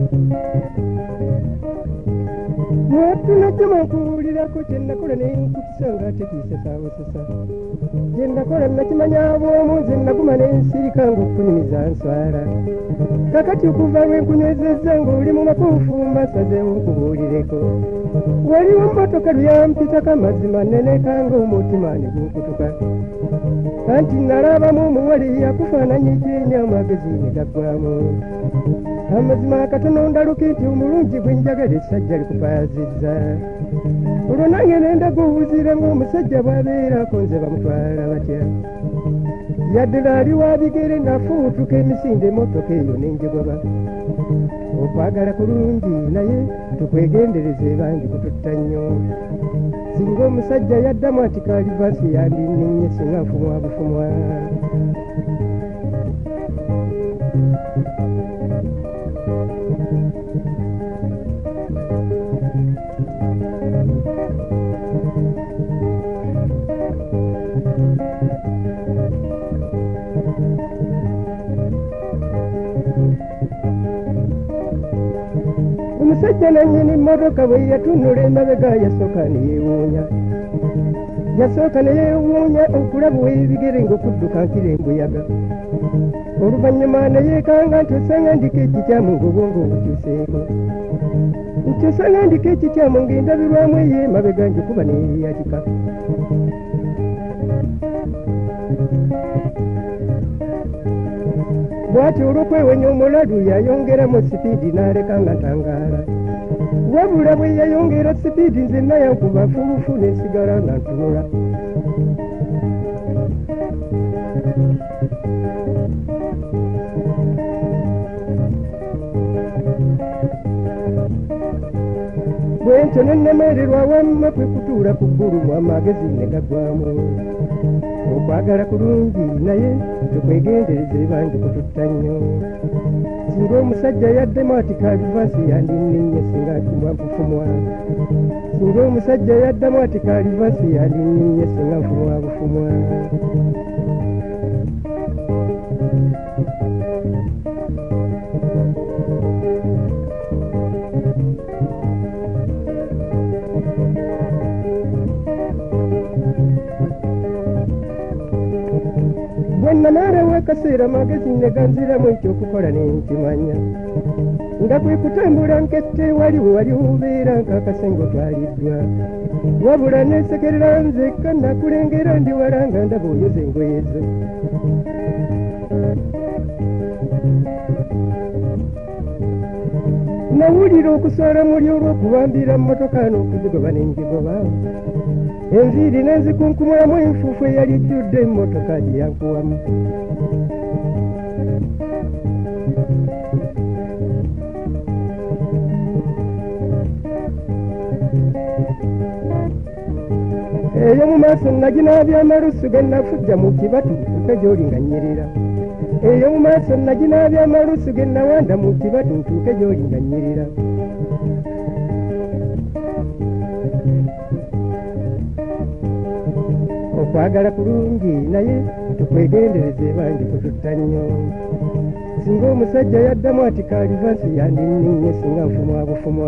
Mwatuna kuwulirako kye nakola ne nkukisa nga tekiise saawosesa kye nakola nakimanya bw'omu nze naguma ne nsirika ng'okunyumiza nswala kakati okuva lwe nkunywezezza ng'oli mu makuufu mbasazeewo nkubuulireko waliwo mmotoka luyampitako amazima neneka ng'omutima ne gunkutuka anti nalabamu omuwala yakufaananya ekyenya amagezi ne gaggwamu amazima akatono ndaluka nti omulungi gwe njagala essajja likupaazizza olwo nange nendaga owuzire ng'omusajja bw'abeerako nze bamutwala batya yaddala ali wa bigere nafuutuka emisinde emotoka eyo n'enjegoba okwagala kulungi naye tukwegendereze bangi kututta nnyo singa omusajja yaddamu ati kalivasi yandinninye singa nfumwa bufumwa omusajja nannyini mmotoka bwe yatunula emabega yasooka ne yeewuunya okulaba w'ebigere ng'okudduka nkira embuyaga oluvannyuma ne yeekanga nti osanga ndika ekikyamu ng'obwongo obukyuseeko nti osanga ndika ekikyamu ng'endabirwamu eyo emabega ngikuba neyeyatika bw'ati olw'okwewenya omulalu yayongeramu sipiidi n'aleka nga ntangaala wabula bwe yayongera sipiidi nzenna yankuba fulufu n'esigala nga ntunula bwentyo nennemererwa wamma kwe kutuula ku ggulu mu amagezi ne gaggwamu okwagala kulungi naye tukwegendereze bangi kututta nnyo singa omusajja yaddemu ati kalivasi yandinninye singa nfumwa bufumwa singa omusajja yaddamu ati kalivasi yandinninye singa nfumwa bufumwa bwennamalewo akaseera magezi ne ganziramu ekyokukola nenkimanya nga kwe kutambula nkette wali wali obeera nk'akasengo twaliddwa wabula neesekerera nzekka nakulengera ndi wala nga ndaba oyoza engoye zo nawulira okuswala muli olw'okubambira mmotoka n'okuzigoba n'enjigoba enviiri n'enzikunkumulamu enfuufu eyali ejjudde emmotoka gye yankuwamu eyo mu maaso naginaabya amalusu ge nafujja mu kibatu ntuuke gy'oli nga nnyirira eyo mu maaso naginaabya amalusu ge nawanda mu kibatu ntuuke gy'oli nga nnyirira okwagala kulungi naye tukwegendereze bangi kututta nnyo singa omusajja yaddamu ati kalivasi yandinninye singa nfumwa bufumwa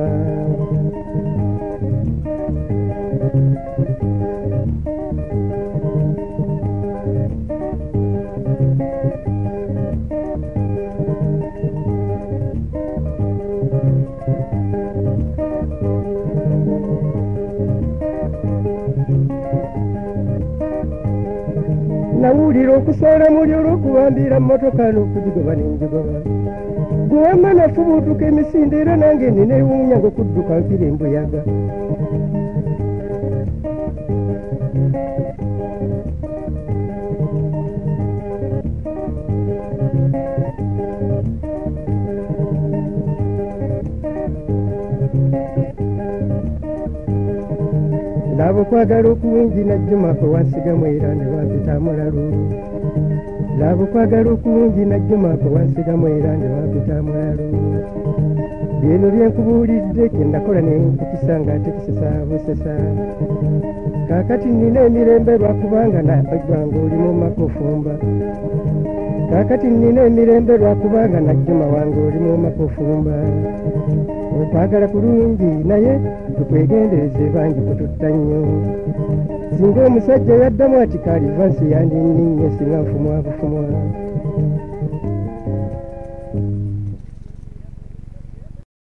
nawulira okusoola muli olw'okubambira mmotoka n'okuzigoba n'enjigoba gwe wamma nafubuutuka emisinde era nange nina ewuunya ng'okudduka mpira embuyaga laba okwagala okungi najjuma kwe wansigamu era ne wampita mulalu laba okwagala okungi najjuma kwe wansigamu era ne wampita mulalu bino byenkubuulidde kye nakola ne nkukisa nga ate kisesa busesa kaakati nina emirembe lwakubanga nabagwanga oli mu makofumba kakati nina emirembe lwakubanga najjuma wange oli mu makofumba okwagala kulungi naye tukwegendereze bangi kututta nnyo singa omusajja yaddamu ati kalivansi yandinninye singa nfumwa bufumwa